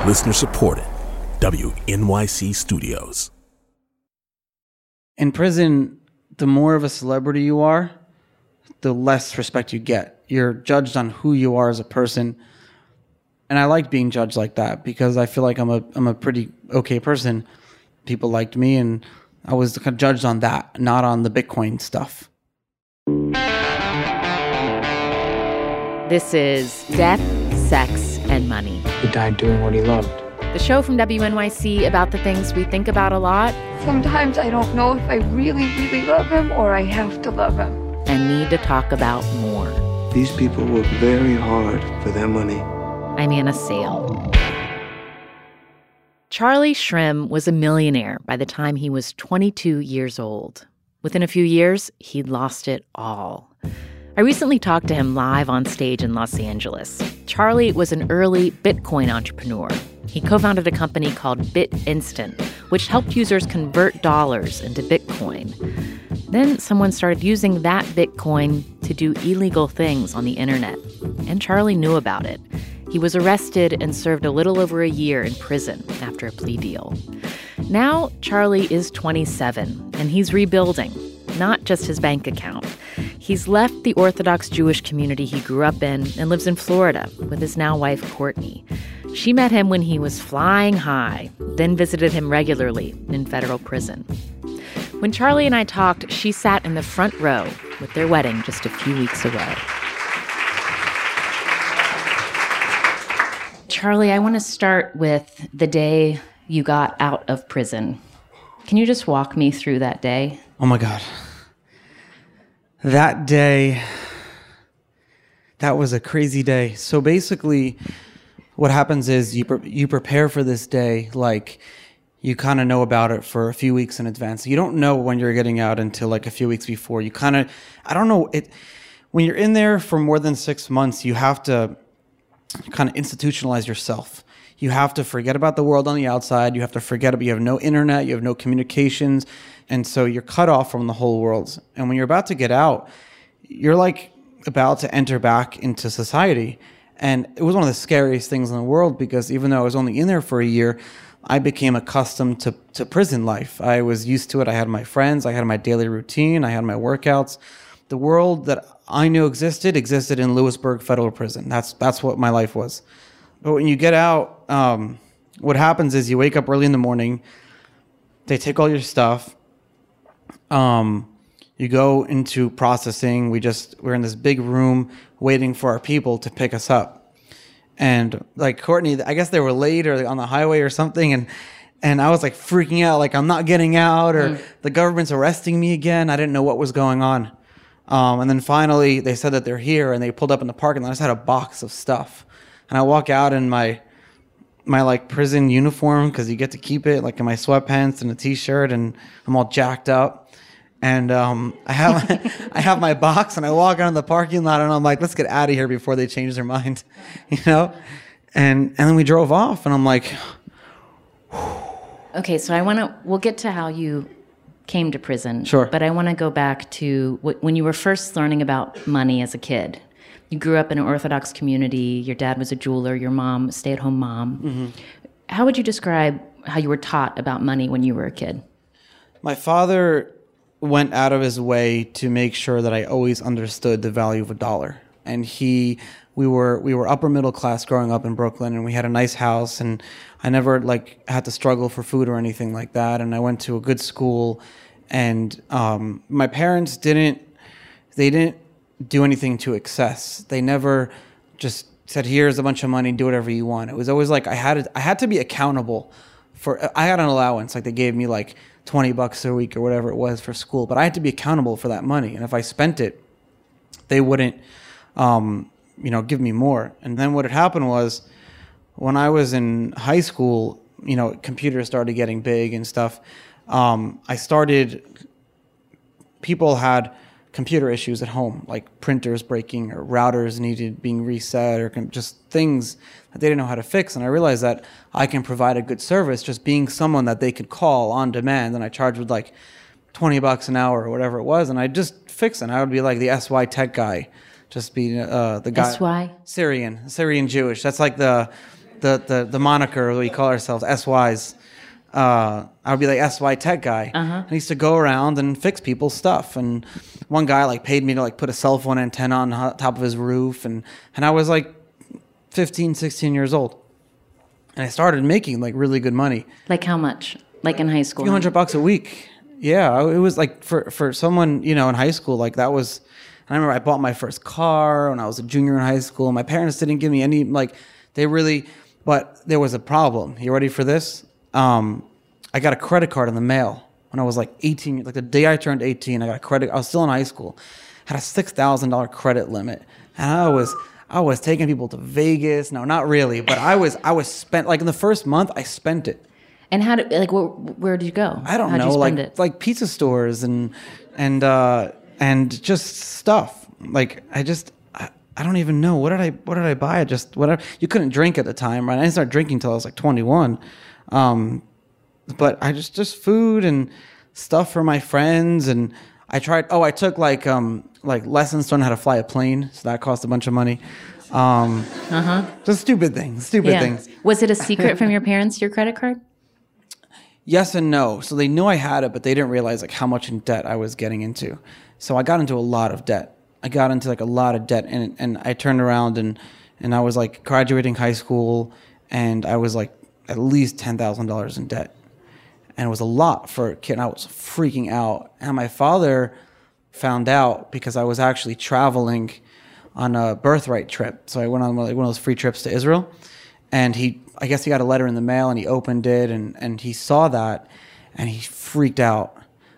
Listener supported. WNYC Studios. In prison, the more of a celebrity you are, the less respect you get. You're judged on who you are as a person. And I liked being judged like that because I feel like I'm a pretty okay person. People liked me, and I was kind of judged on that, not on the Bitcoin stuff. This is Death, Sex, and Money. He died doing what he loved. The show from WNYC about the things we think about a lot. Sometimes I don't know if I really, really love him or I have to love him. And need to talk about more. These people work very hard for their money. I'm Anna Sale. Charlie Shrem was a millionaire by the time he was 22 years old. Within a few years, he'd lost it all. I recently talked to him live on stage in Los Angeles. Charlie was an early Bitcoin entrepreneur. He co-founded a company called BitInstant, which helped users convert dollars into Bitcoin. Then someone started using that Bitcoin to do illegal things on the internet. And Charlie knew about it. He was arrested and served a little over a year in prison after a plea deal. Now, Charlie is 27, and he's rebuilding, not just his bank account. He's left the Orthodox Jewish community he grew up in and lives in Florida with his now wife, Courtney. She met him when he was flying high, then visited him regularly in federal prison. When Charlie and I talked, she sat in the front row with their wedding just a few weeks away. Charlie, I want to start with the day you got out of prison. Can you just walk me through that day? Oh my God. That day, that was a crazy day. So basically, what happens is you prepare for this day like you kind of know about it for a few weeks in advance. You don't know when you're getting out until like a few weeks before. You kind of, I don't know, when you're in there for more than 6 months, you have to kind of institutionalize yourself. You have to forget about the world on the outside. You have to forget about, you have no internet, you have no communications. And so you're cut off from the whole world. And when you're about to get out, you're like about to enter back into society. And it was one of the scariest things in the world because even though I was only in there for a year, I became accustomed to prison life. I was used to it. I had my friends. I had my daily routine. I had my workouts. The world that I knew existed in Lewisburg Federal Prison. That's what my life was. But when you get out, what happens is you wake up early in the morning. They take all your stuff. You go into processing. We're in this big room waiting for our people to pick us up. And like Courtney, I guess they were late or on the highway or something. And I was like freaking out, like I'm not getting out or the government's arresting me again. I didn't know what was going on. And then finally they said that they're here and they pulled up in the parking lot. I just had a box of stuff. And I walk out in my like prison uniform because you get to keep it, like in my sweatpants and a t-shirt, and I'm all jacked up. And I have my box, and I walk out in the parking lot, and I'm like, let's get out of here before they change their mind, you know? And then we drove off, and I'm like, okay, so we'll get to how you came to prison. Sure. But I want to go back to when you were first learning about money as a kid. You grew up in an Orthodox community. Your dad was a jeweler. Your mom, stay-at-home mom. Mm-hmm. How would you describe how you were taught about money when you were a kid? My father went out of his way to make sure that I always understood the value of a dollar. And we were upper middle class growing up in Brooklyn, and we had a nice house, and I never like had to struggle for food or anything like that. And I went to a good school, and my parents didn't do anything to excess. They never just said, here's a bunch of money, do whatever you want. It was always like I had to be accountable for, I had an allowance, like they gave me like $20 a week or whatever it was for school, but I had to be accountable for that money. And if I spent it, they wouldn't, give me more. And then what had happened was when I was in high school, computers started getting big and stuff. People had computer issues at home, like printers breaking or routers needed being reset or just things that they didn't know how to fix. And I realized that I can provide a good service just being someone that they could call on demand. And I charged with like $20 an hour or whatever it was. And I just fix it. I would be like the SY tech guy, just be the guy. SY? Syrian Jewish. That's like the the moniker we call ourselves, SYs. I would be like SY tech guy. I used to go around and fix people's stuff. And one guy like paid me to like put a cell phone antenna on top of his roof. And I was like 15, 16 years old. And I started making like really good money. Like how much? Like in high school? $200 a week. Yeah. It was like for someone, you know, in high school, like that was, I remember I bought my first car when I was a junior in high school. My parents didn't give me any, like but there was a problem. You ready for this? I got a credit card in the mail when I was like 18, like the day I turned 18, I got a credit. I was still in high school, had a $6,000 credit limit. And I was taking people to Vegas. No, not really, but I was spent, like in the first month I spent it. And where did you go? I don't know, you spend it? like pizza stores and just stuff. Like I don't even know. What did I buy? Whatever. You couldn't drink at the time, right? I didn't start drinking until I was like 21. But I just food and stuff for my friends. And I took like lessons to learn how to fly a plane. So that cost a bunch of money. Just stupid things. Was it a secret from your parents, your credit card? Yes and no. So they knew I had it, but they didn't realize like how much in debt I was getting into. So I got into a lot of debt. And I turned around and I was like graduating high school and I was like at least $10,000 in debt. And it was a lot for a kid. And I was freaking out. And my father found out because I was actually traveling on a birthright trip. So I went on one of those free trips to Israel. And I guess he got a letter in the mail and he opened it and he saw that and he freaked out.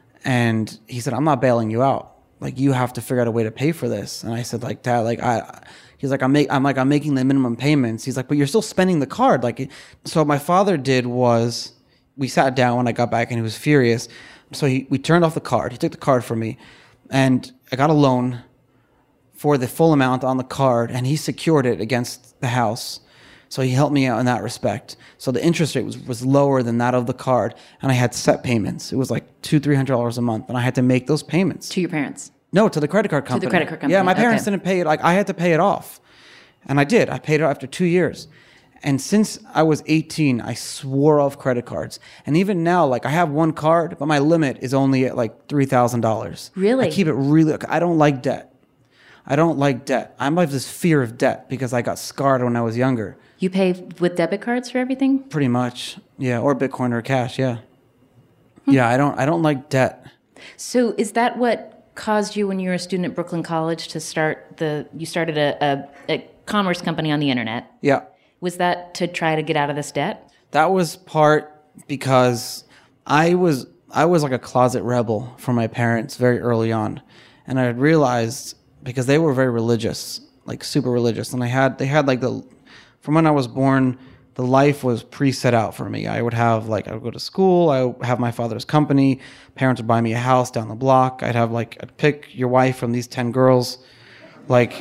And he said, I'm not bailing you out. Like, you have to figure out a way to pay for this. And I said, like, Dad, like, he's like, I'm making the minimum payments. He's like, but you're still spending the card. Like, so what my father did was, we sat down when I got back and he was furious. So we turned off the card. He took the card from me and I got a loan for the full amount on the card and he secured it against the house. So he helped me out in that respect. So the interest rate was lower than that of the card. And I had set payments. It was like $200-300 a month. And I had to make those payments. To your parents? No, to the credit card company. To the credit card company. Yeah, my parents didn't pay it. Like, I had to pay it off. And I did. I paid it off after 2 years. And since I was 18, I swore off credit cards. And even now, like, I have one card, but my limit is only at like $3,000. Really? I keep it really, I don't like debt. I have this fear of debt because I got scarred when I was younger. You pay with debit cards for everything? Pretty much. Yeah, or Bitcoin or cash, yeah. Yeah, I don't like debt. So is that what caused you when you were a student at Brooklyn College to you started a commerce company on the internet? Yeah. Was that to try to get out of this debt? That was part because I was like a closet rebel for my parents very early on. And I had realized, because they were very religious, like super religious, and they had like from when I was born, the life was pre-set out for me. I would go to school, I would have my father's company, parents would buy me a house down the block, I'd pick your wife from these 10 girls, but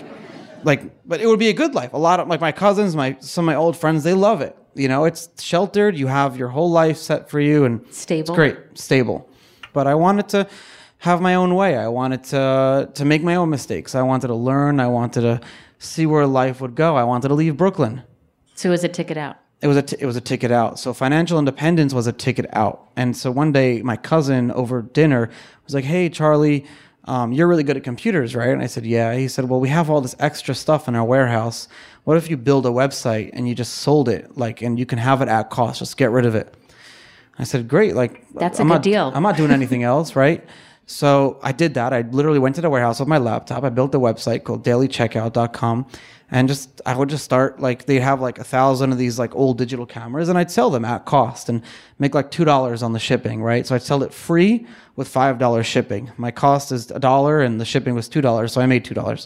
it would be a good life. A lot of like my cousins, some of my old friends, they love it. You know, it's sheltered, you have your whole life set for you and stable. It's great, stable. But I wanted to have my own way. I wanted to make my own mistakes. I wanted to learn. I wanted to see where life would go. I wanted to leave Brooklyn. So it was a ticket out. It was a ticket out. So financial independence was a ticket out. And so one day my cousin over dinner was like, "Hey, Charlie, you're really good at computers, right?" And I said, "Yeah." He said, "Well, we have all this extra stuff in our warehouse. What if you build a website and you just sold it, and you can have it at cost, just get rid of it?" I said, "Great, that's a good deal. I'm not doing anything else, right?" So I did that. I literally went to the warehouse with my laptop. I built a website called dailycheckout.com. And I would just start, they'd have 1,000 of these old digital cameras, and I'd sell them at cost and make $2 on the shipping, right? So I'd sell it free with $5 shipping. My cost is $1 and the shipping was $2, so I made $2.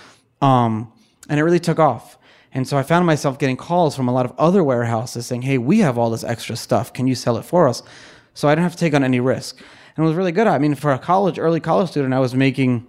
And it really took off. And so I found myself getting calls from a lot of other warehouses saying, "Hey, we have all this extra stuff. Can you sell it for us?" So I didn't have to take on any risk. And it was really good. I mean, for a early college student, I was making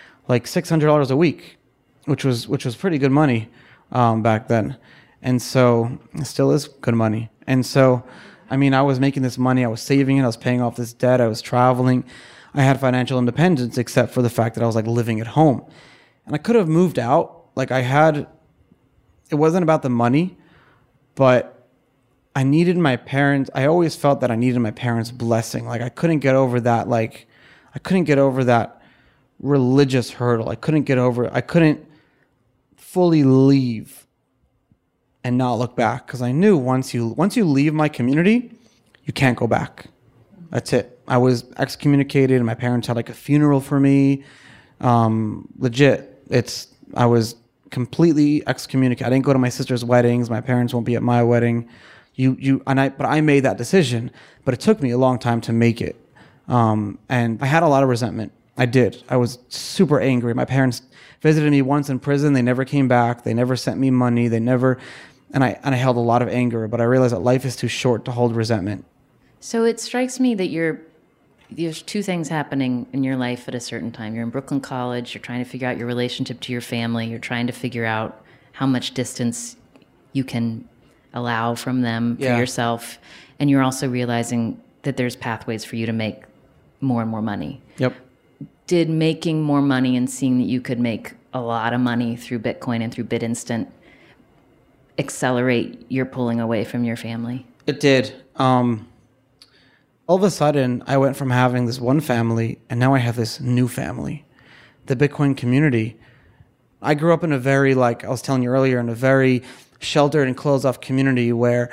$600 a week, which was pretty good money back then. And so it still is good money. And so, I mean, I was making this money. I was saving it. I was paying off this debt. I was traveling. I had financial independence, except for the fact that I was living at home. And I could have moved out. It wasn't about the money. but I needed my parents. I always felt that I needed my parents' blessing. Like I couldn't get over that. Like I couldn't get over that religious hurdle. I couldn't fully leave and not look back, because I knew once you leave my community, you can't go back. That's it. I was excommunicated, and my parents had like a funeral for me. Legit. I was completely excommunicated. I didn't go to my sister's weddings. My parents won't be at my wedding. But I made that decision, but it took me a long time to make it. And I had a lot of resentment. I did. I was super angry. My parents visited me once in prison. They never came back. They never sent me money. And I held a lot of anger, but I realized that life is too short to hold resentment. So it strikes me that there's two things happening in your life at a certain time. You're in Brooklyn College. You're trying to figure out your relationship to your family. You're trying to figure out how much distance you can allow from them for yourself. And you're also realizing that there's pathways for you to make more and more money. Yep. Did making more money and seeing that you could make a lot of money through Bitcoin and through BitInstant accelerate your pulling away from your family? It did. All of a sudden, I went from having this one family, and now I have this new family, the Bitcoin community. I grew up in a very, like I was telling you earlier, in a very sheltered and closed-off community where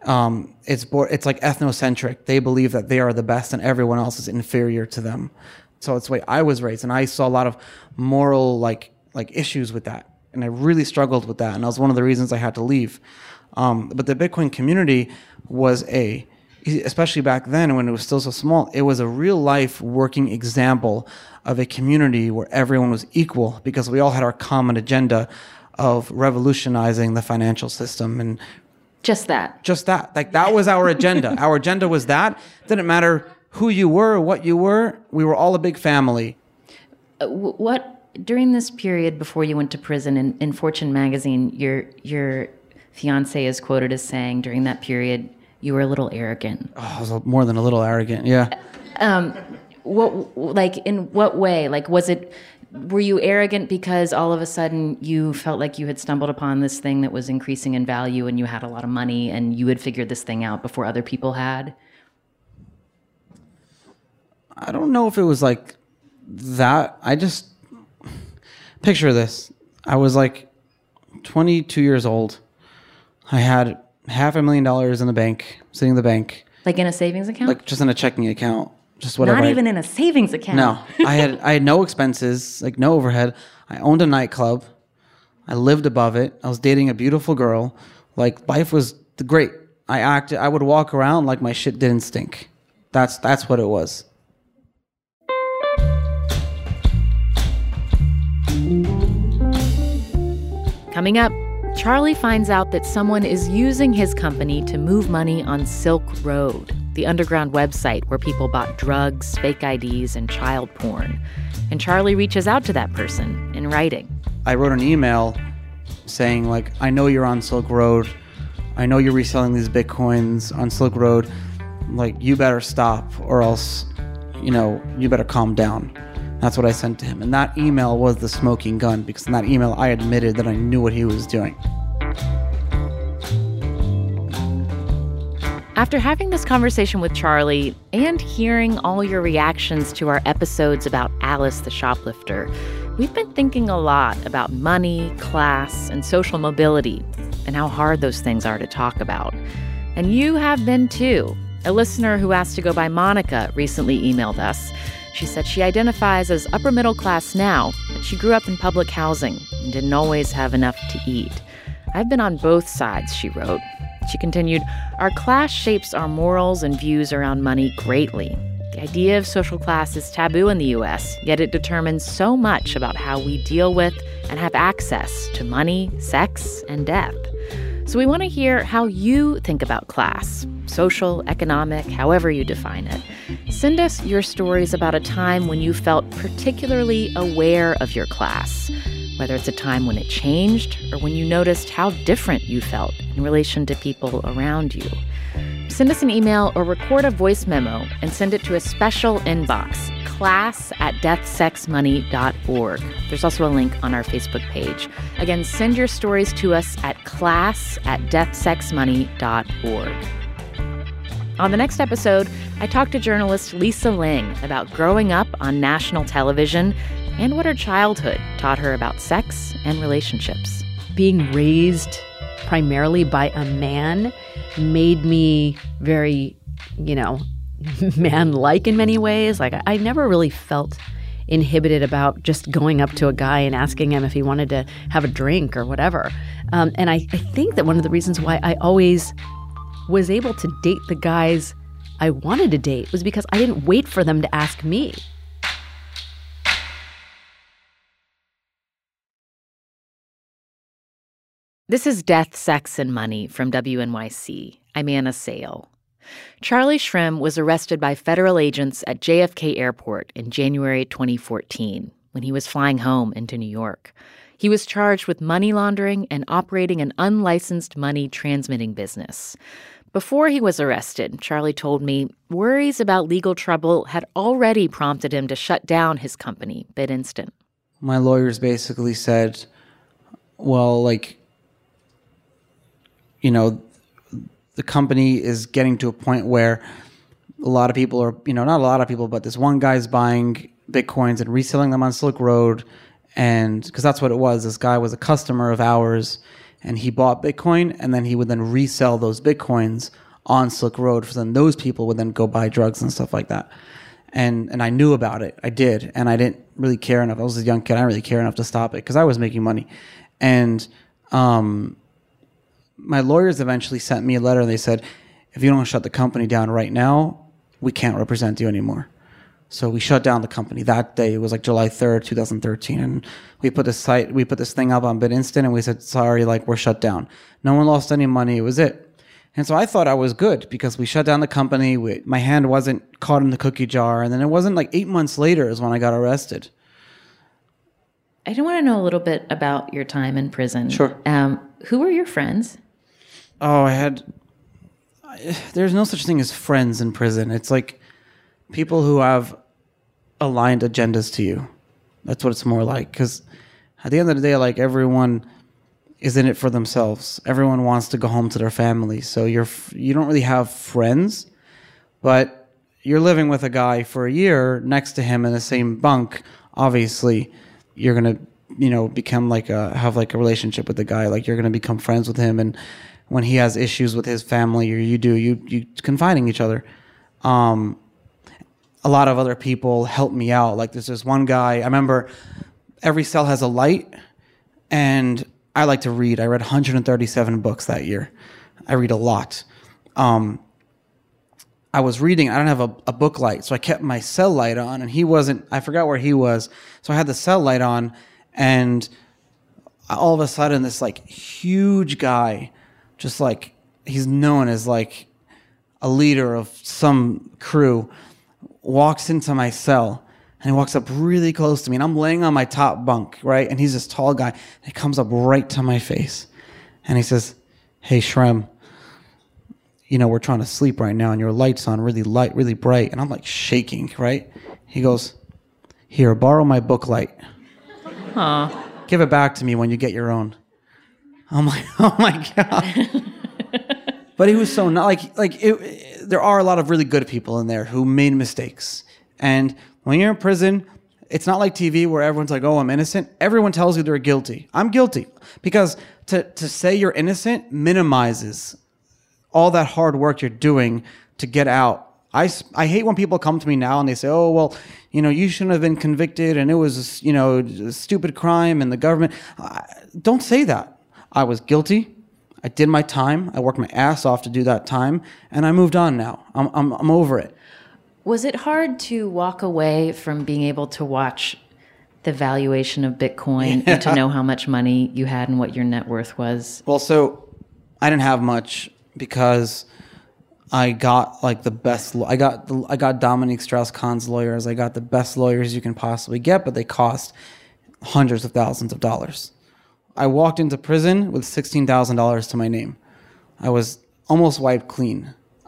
it's like ethnocentric. They believe that they are the best and everyone else is inferior to them. So it's the way I was raised, and I saw a lot of moral like issues with that, and I really struggled with that, and that was one of the reasons I had to leave. But the Bitcoin community was especially back then when it was still so small, it was a real life working example of a community where everyone was equal, because we all had our common agenda of revolutionizing the financial system. And just that. Like that was our agenda. Our agenda was that. Didn't matter who you were or what you were. We were all a big family. During this period before you went to prison, in Fortune magazine, your fiance is quoted as saying during that period, you were a little arrogant. Oh, I was more than a little arrogant, yeah. In what way? Like, were you arrogant because all of a sudden you felt like you had stumbled upon this thing that was increasing in value and you had a lot of money and you had figured this thing out before other people had? I don't know if it was like that. I just picture this. I was like 22 years old. I had $500,000 in the bank, sitting in the bank. Like in a savings account? Like just in a checking account. Just whatever. Not even in a savings account? No. I had no expenses, like no overhead. I owned a nightclub. I lived above it. I was dating a beautiful girl. Like life was great. I would walk around like my shit didn't stink. That's what it was. Coming up, Charlie finds out that someone is using his company to move money on Silk Road, the underground website where people bought drugs, fake IDs, and child porn. And Charlie reaches out to that person in writing. I wrote an email saying, like, I know you're on Silk Road. I know you're reselling these Bitcoins on Silk Road. Like, you better stop or else, you better calm down. That's what I sent to him. And that email was the smoking gun, because in that email, I admitted that I knew what he was doing. After having this conversation with Charlie and hearing all your reactions to our episodes about Alice the shoplifter, we've been thinking a lot about money, class, and social mobility, and how hard those things are to talk about. And you have been too. A listener who asked to go by Monica recently emailed us. She said she identifies as upper middle class now, but she grew up in public housing and didn't always have enough to eat. I've been on both sides, she wrote. She continued, our class shapes our morals and views around money greatly. The idea of social class is taboo in the U.S., yet it determines so much about how we deal with and have access to money, sex, and death. So we want to hear how you think about class, social, economic, however you define it. Send us your stories about a time when you felt particularly aware of your class, whether it's a time when it changed or when you noticed how different you felt in relation to people around you. Send us an email or record a voice memo and send it to a special inbox, class@deathsexmoney.org. There's also a link on our Facebook page. Again, send your stories to us at class@deathsexmoney.org. On the next episode, I talked to journalist Lisa Ling about growing up on national television and what her childhood taught her about sex and relationships. Being raised primarily by a man made me very, man-like in many ways. Like, I never really felt inhibited about just going up to a guy and asking him if he wanted to have a drink or whatever. And I think that one of the reasons why I always was able to date the guys I wanted to date was because I didn't wait for them to ask me. This is Death, Sex, and Money from WNYC. I'm Anna Sale. Charlie Shrem was arrested by federal agents at JFK Airport in January 2014 when he was flying home into New York. He was charged with money laundering and operating an unlicensed money transmitting business. Before he was arrested, Charlie told me worries about legal trouble had already prompted him to shut down his company, BitInstant. My lawyers basically said, well, the company is getting to a point where a lot of people are, not a lot of people, but this one guy's buying Bitcoins and reselling them on Silk Road. And because that's what it was. This guy was a customer of ours and he bought Bitcoin and then he would then resell those Bitcoins on Silk Road. So then those people would then go buy drugs and stuff like that. And I knew about it. I did. And I didn't really care enough. I was a young kid. I didn't really care enough to stop it because I was making money. And, my lawyers eventually sent me a letter and they said, if you don't shut the company down right now, we can't represent you anymore. So we shut down the company that day. It was like July 3rd, 2013. And we put this thing up on BitInstant and we said, sorry, we're shut down. No one lost any money. It was it. And so I thought I was good because we shut down the company. My hand wasn't caught in the cookie jar. And then it wasn't 8 months later is when I got arrested. I do want to know a little bit about your time in prison. Sure. Who were your friends? Oh, there's no such thing as friends in prison. It's people who have aligned agendas to you. That's what it's more like. Because at the end of the day, everyone is in it for themselves. Everyone wants to go home to their family. So you don't really have friends, but you're living with a guy for a year next to him in the same bunk. Obviously, you're going to, become have a relationship with the guy. You're going to become friends with him. And when he has issues with his family or you confide in each other. A lot of other people help me out. There's this one guy, I remember every cell has a light and I like to read. I read 137 books that year. I read a lot. I was reading, I don't have a book light, so I kept my cell light on and I forgot where he was. So I had the cell light on and all of a sudden this huge guy, just he's known as a leader of some crew, walks into my cell and he walks up really close to me and I'm laying on my top bunk, right? And he's this tall guy. And he comes up right to my face and he says, hey, Shrem, we're trying to sleep right now and your light's on really light, really bright. And I'm shaking, right? He goes, here, borrow my book light. Aw. Give it back to me when you get your own. I'm like, oh my God. But he was so not there are a lot of really good people in there who made mistakes. And when you're in prison, it's not like TV where everyone's like, oh, I'm innocent. Everyone tells you they're guilty. I'm guilty. Because to say you're innocent minimizes all that hard work you're doing to get out. I hate when people come to me now and they say, oh, well, you shouldn't have been convicted and it was, a stupid crime and the government. Don't say that. I was guilty. I did my time. I worked my ass off to do that time, and I moved on now. I'm over it. Was it hard to walk away from being able to watch the valuation of Bitcoin and to know how much money you had and what your net worth was? Well, so I didn't have much because I got the best. I got Dominique Strauss-Kahn's lawyers. I got the best lawyers you can possibly get, but they cost hundreds of thousands of dollars. I walked into prison with $16,000 to my name. I was almost wiped clean.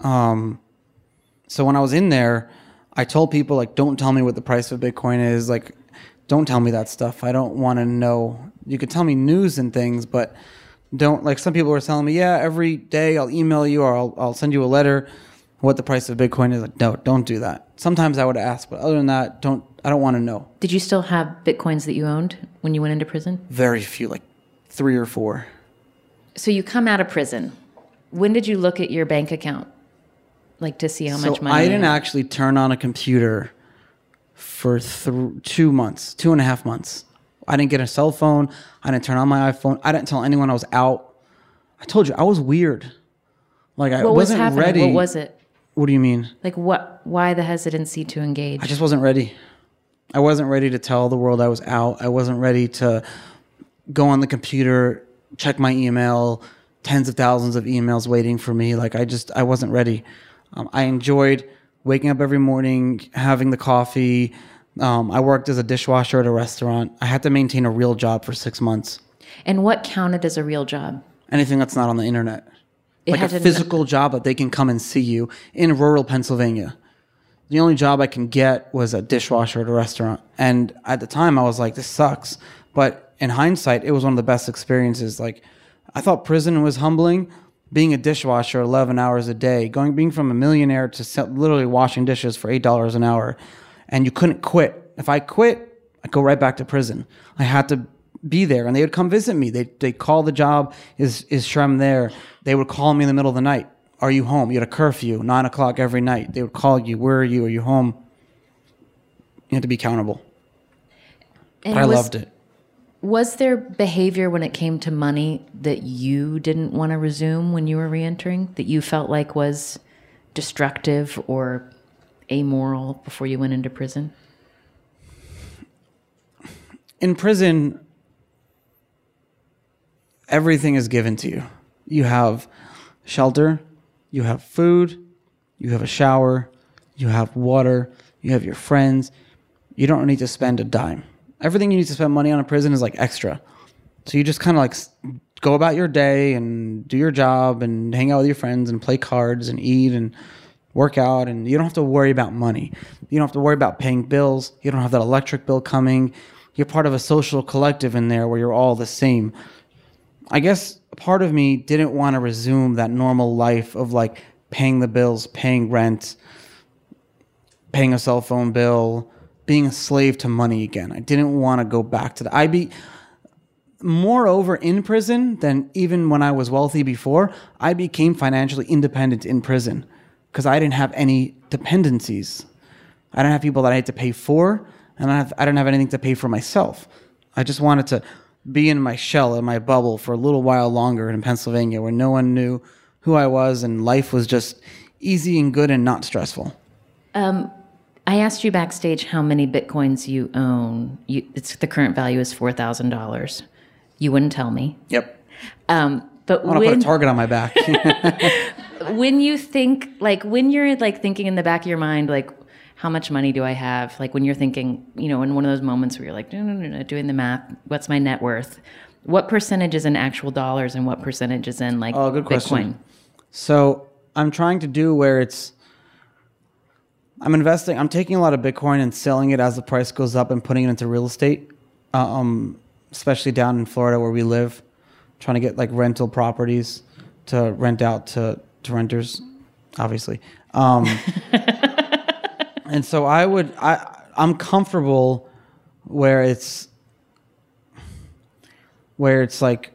So when I was in there, I told people, like, don't tell me what the price of Bitcoin is. Like, don't tell me that stuff. I don't want to know. You could tell me news and things, but don't, like, some people were telling me, yeah, every day I'll email you or I'll send you a letter what the price of Bitcoin is. Like, no, don't do that. Sometimes I would ask, but other than that, I don't want to know. Did you still have Bitcoins that you owned when you went into prison? Very few, like 3 or 4. So you come out of prison. When did you look at your bank account? Like, to see how much money? I didn't actually turn on a computer for 2 months, 2.5 months. I didn't get a cell phone. I didn't turn on my iPhone. I didn't tell anyone I was out. I told you, I was weird. Like, I wasn't ready. What was it? What do you mean? Like, why the hesitancy to engage? I just wasn't ready. I wasn't ready to tell the world I was out. I wasn't ready to go on the computer, check my email, tens of thousands of emails waiting for me. Like, I wasn't ready. I enjoyed waking up every morning, having the coffee. I worked as a dishwasher at a restaurant. I had to maintain a real job for 6 months. And what counted as a real job? Anything that's not on the internet. Like a physical job that they can come and see you in rural Pennsylvania. The only job I can get was a dishwasher at a restaurant. And at the time, I was like, this sucks. But in hindsight, it was one of the best experiences. Like, I thought prison was humbling. Being a dishwasher 11 hours a day, being from a millionaire to literally washing dishes for $8 an hour. And you couldn't quit. If I quit, I'd go right back to prison. I had to be there, and they would come visit me. They call the job, is Shrem there? They would call me in the middle of the night. Are you home? You had a curfew, 9 o'clock every night. They would call you. Where are you? Are you home? You had to be accountable. And I loved it. Was there behavior when it came to money that you didn't want to resume when you were reentering, that you felt like was destructive or amoral before you went into prison? In prison, everything is given to you. You have shelter, you have food, you have a shower, you have water, you have your friends. You don't need to spend a dime. Everything you need to spend money on in prison is like extra. So you just kind of like go about your day and do your job and hang out with your friends and play cards and eat and work out. And you don't have to worry about money. You don't have to worry about paying bills. You don't have that electric bill coming. You're part of a social collective in there where you're all the same. I guess part of me didn't want to resume that normal life of like paying the bills, paying rent, paying a cell phone bill, being a slave to money again. I didn't want to go back to that. Moreover, in prison than even when I was wealthy before, I became financially independent in prison because I didn't have any dependencies. I didn't have people that I had to pay for, and I didn't have anything to pay for myself. I just wanted to be in my shell, in my bubble for a little while longer in Pennsylvania where no one knew who I was and life was just easy and good and not stressful. I asked you backstage how many Bitcoins you own. The current value is $4,000. You wouldn't tell me. Yep. But I want to put a target on my back. When you think, like, when you're like thinking in the back of your mind, like, how much money do I have? Like when you're thinking, in one of those moments where you're like, no, doing the math, what's my net worth? What percentage is in actual dollars and what percentage is in like good Bitcoin? Question. So I'm trying to do where I'm investing, I'm taking a lot of Bitcoin and selling it as the price goes up and putting it into real estate, especially down in Florida where we live, trying to get like rental properties to rent out to renters, obviously. And so I'm comfortable where it's like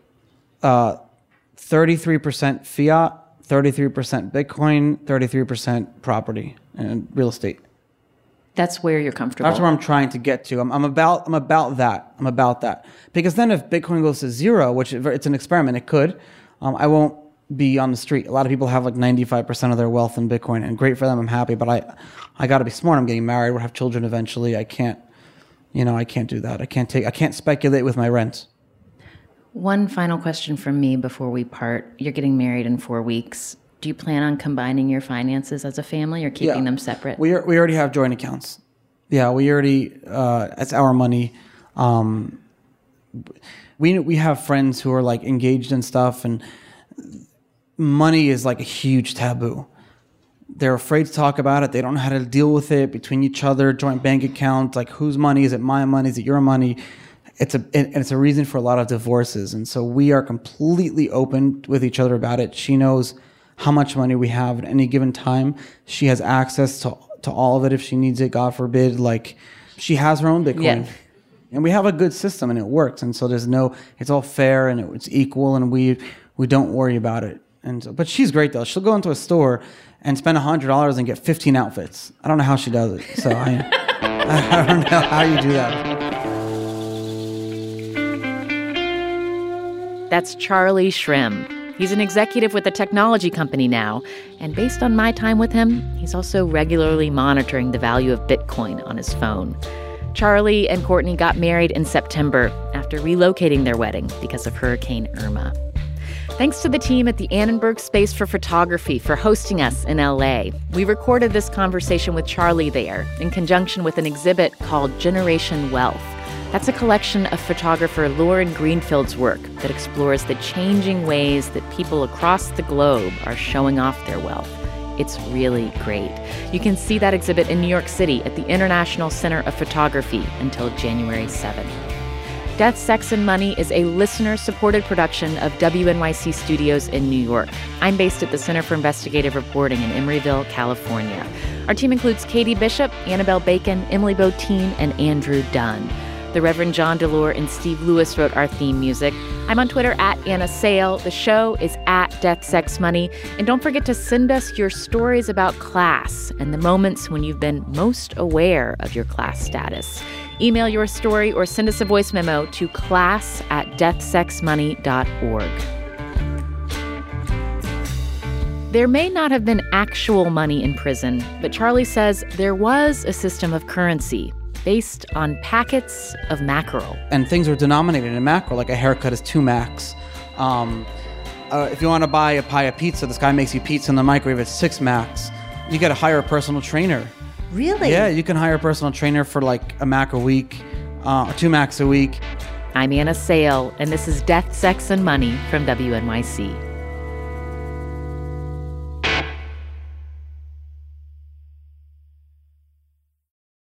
33% fiat, 33% Bitcoin, 33% property and real estate. That's where you're comfortable. That's where I'm trying to get to. I'm about that. I'm about that. Because then if Bitcoin goes to zero, which it's an experiment, it could, I won't be on the street. A lot of people have like 95% of their wealth in Bitcoin, and great for them. I'm happy, but I got to be smart. I'm getting married. We'll have children eventually. I can't do that. I can't speculate with my rent. One final question from me before we part. You're getting married in 4 weeks. Do you plan on combining your finances as a family or keeping them separate? We already have joint accounts. Yeah, we already, it's our money. We have friends who are like engaged in stuff, and money is like a huge taboo. They're afraid to talk about it. They don't know how to deal with it between each other, joint bank accounts, like whose money? Is it my money? Is it your money? It's a reason for a lot of divorces. And so we are completely open with each other about it. She knows how much money we have at any given time. She has access to all of it if she needs it, God forbid. Like, she has her own Bitcoin. Yeah. And we have a good system and it works. And so it's all fair and it's equal, and we don't worry about it. And so, but she's great though. She'll go into a store and spend $100 and get 15 outfits. I don't know how she does it. So I don't know how you do that. That's Charlie Shrem. He's an executive with a technology company now, and based on my time with him, he's also regularly monitoring the value of Bitcoin on his phone. Charlie and Courtney got married in September after relocating their wedding because of Hurricane Irma. Thanks to the team at the Annenberg Space for Photography for hosting us in LA. We recorded this conversation with Charlie there in conjunction with an exhibit called Generation Wealth. That's a collection of photographer Lauren Greenfield's work that explores the changing ways that people across the globe are showing off their wealth. It's really great. You can see that exhibit in New York City at the International Center of Photography until January 7th. Death, Sex, and Money is a listener-supported production of WNYC Studios in New York. I'm based at the Center for Investigative Reporting in Emeryville, California. Our team includes Katie Bishop, Annabelle Bacon, Emily Botine, and Andrew Dunn. The Reverend John DeLore and Steve Lewis wrote our theme music. I'm on Twitter at Anna Sale. The show is at Death, Sex, Money. And don't forget to send us your stories about class and the moments when you've been most aware of your class status. Email your story or send us a voice memo to class@deathsexmoney.org. There may not have been actual money in prison, but Charlie says there was a system of currency based on packets of mackerel. And things were denominated in mackerel, like a haircut is 2 max. If you want to buy a pie of pizza, this guy makes you pizza in the microwave, it's 6 max. You got to hire a personal trainer. Really? Yeah, you can hire a personal trainer for like a Mac a week, 2 Macs a week. I'm Anna Sale, and this is Death, Sex, and Money from WNYC.